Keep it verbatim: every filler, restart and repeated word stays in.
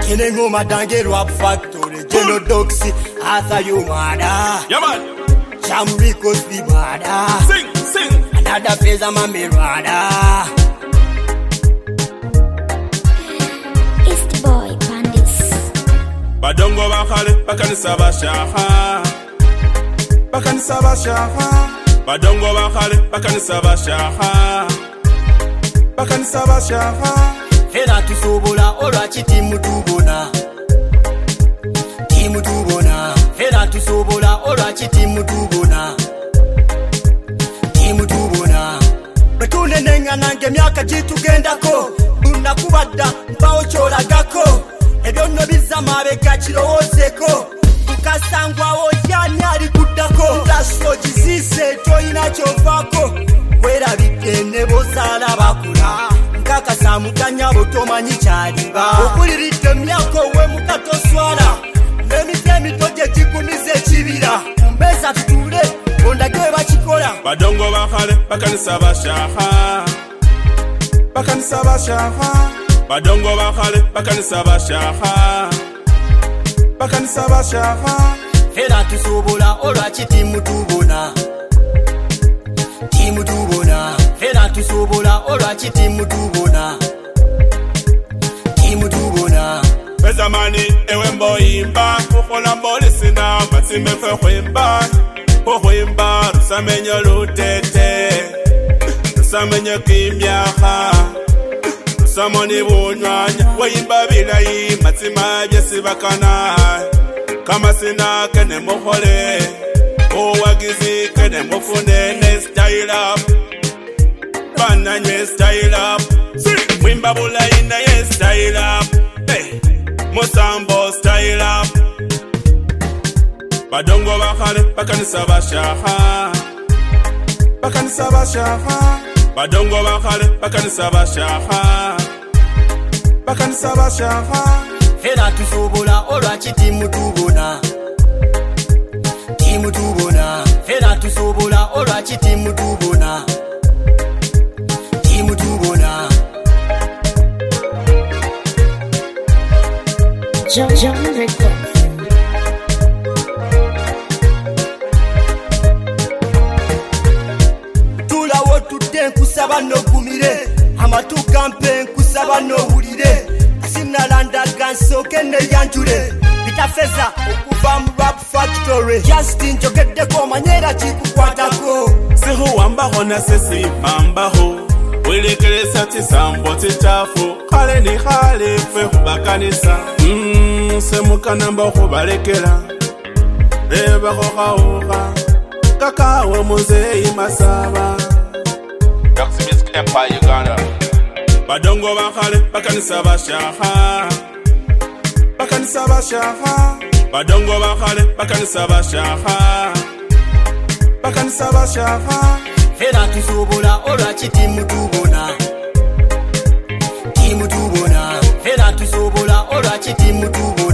Kinengo madange rap factory, Jeno Doxy, Arthur Yumada. Yeah, man. Jam Rico's Bibada. Sing, sing. Another phase of my mirada. It's the boy, Pandis. Badongo bakale, bakani sabashaha. Bakani sabashaha. Badongo bakale, bakani sabashaha. Bakani sabashaha. Fera tusobola, ora chiti mutubona. Timu tubona. Fera tusobola, ora chiti mutubona. Timu tubona. Betune nenga nange myaka jitugendako. Unakubadda mpawo cholagako. Ebyono bizamabe gachirowozeko. Ukasangwa ojani alikudako. Laslo jizise toina chovako. Wera bikene bosala bakula. Kaka samutanya botomanyi chaliba. Okulirite myako we mukato swala. Nemitemi toje jikunize chibira. Mbeza tutule, ondage bachikola. Badongo bakale, bakani sabashaha. Bakani sabashaha. Badongo bakale, bakani sabashaha. Bakani sabashaha. Fera tusobola, ora chiti mutubona. Timu tubona. Fera tusobola, ora chiti mutubona. Timu tubona. Pesa mani, ewe mboimba. Kukola mbolisina, matime fe kwimba. Kwimba, rusamenyo lutete. Rusamenyo kimyaha. Rusamoni bunywanya. Wimba bilayi, matima byesibakana. Kama sina kene muhole. Owagizi kene mufune ne style up. Bana nye style up. Wimba bulayi na ye style up. Hey, Musambo style up. Badongo bakale, bakani sabashaha. Bakani sabashaha. Badongo bakale, bakani sabashaha. Bakani sabashaha. Fera tusobola, ora chiti mutubona. Timu tubona. Fera tusobola, ora chiti mutubona. Timu tubona. John John Records. Tula wotude nkusaba no gumire. Amatuka mpe nkusaba no wulire. Asina landa gansoke ne yanjure. Bitafeza okuva mu rap factory. Justin jogedde ko manyera chikukwatako. Sihu wambaho na sisi mambaho. Wilekelesa tisambo titafu. Kale ni hale fe hubakanisa. Mmm, semukana mba hubalekela. Reba hoha Kakawa Mosei Masaba. Doxy Music Empire Uganda. Badongo bakale, bakani sabashaha. Bakani sabashaha. Badongo bakale, bakani sabashaha. Bakani sabashaha. Fera tusobola, ora chiti mutubona. Timu tubona. Fera tusobola, ora chiti mutubona.